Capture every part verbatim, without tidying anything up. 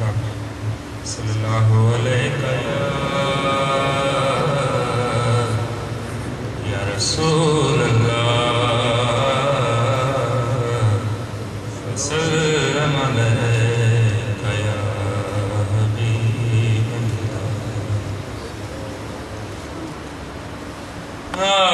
صلی اللہ علیہ یا رسول اللہ وسلم علیک یا حبیب اللہ.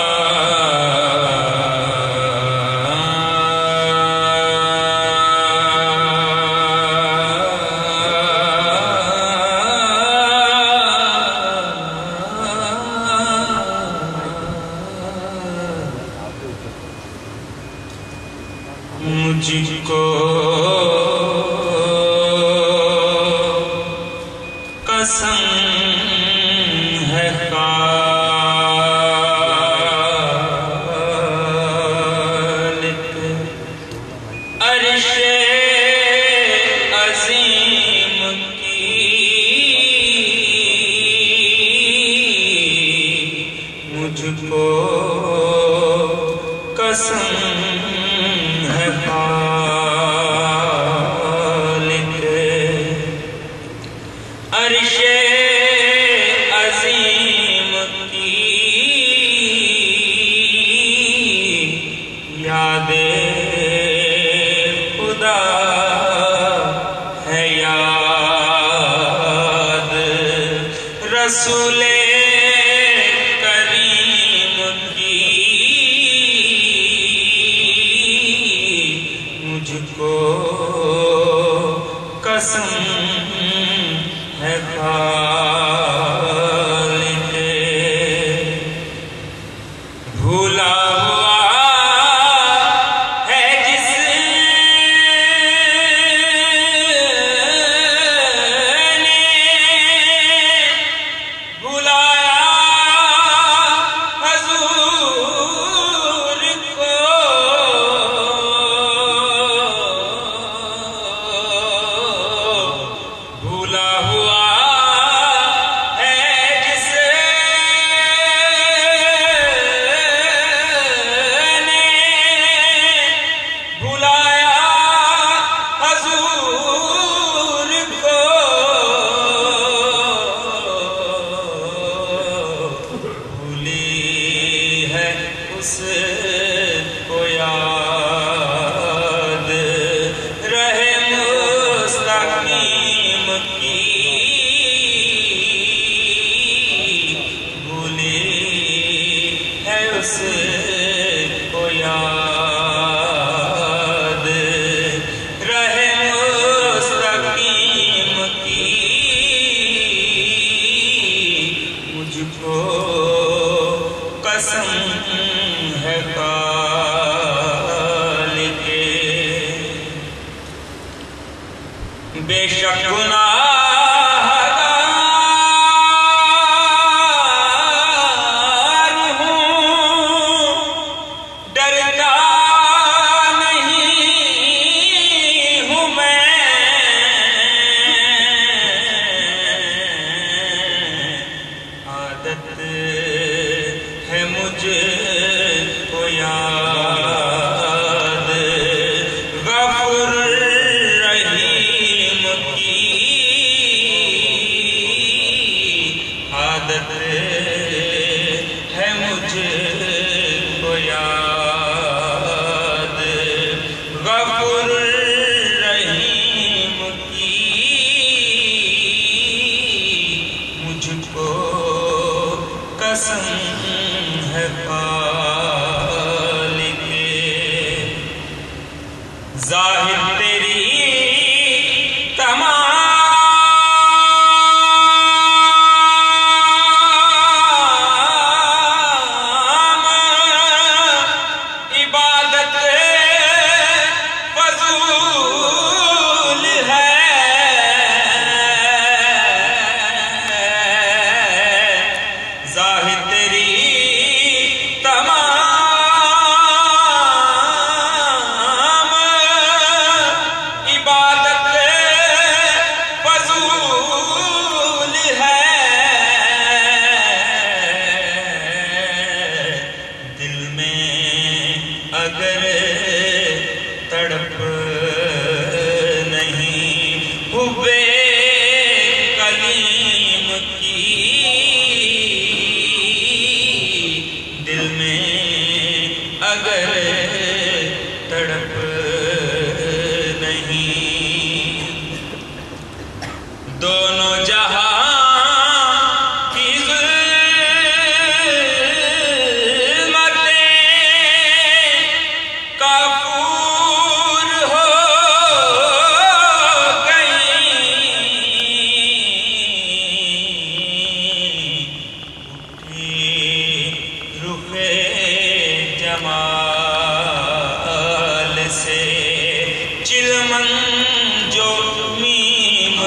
مجھ کو قسم ہے خالق عرش عظیم کی، مجھ کو قسم ہے خالق عرش عظیم کی، یاد خدا ہے یاد رسول کریم کی، مجھ کو قسم ہے خالق بھولا ہوا ہے جس نے بھلایا حضور کو، بھولا ہوا اس کو یاد رہے مستقیم کی، بھولی ہے اس کو یاد رہے مستقیم کی، مجھ کو قسم ہے خالق بے شک گناہگار ہوں، ڈرتا نہیں ہوں میں، عادت ہے مجھ کو یاد غفور رحیم کی،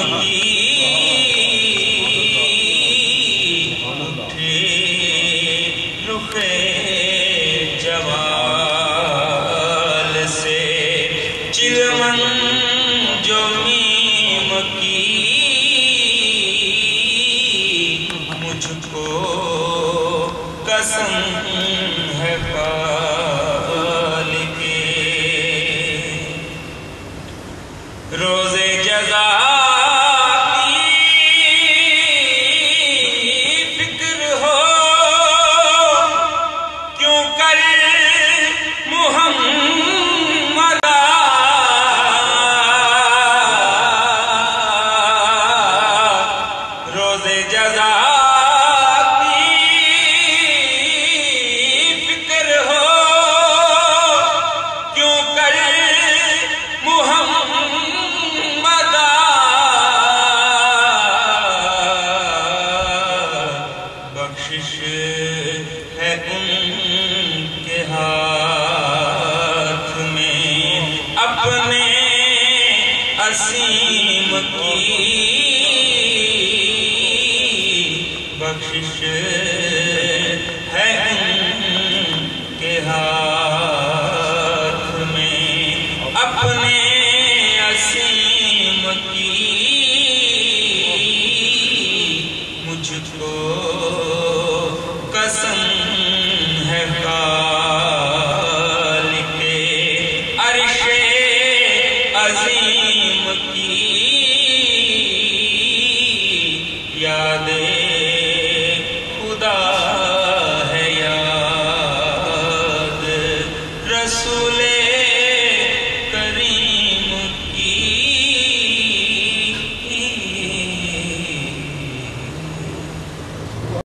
کی اٹھے رخ جوال سے چلمن جو میم کی مجھ کو قسم ہے پال کے روز جزا کی فکر ہو کیوں کر محمد روز جزا ہے ان کے ہاتھ میں اپنے عصیم کی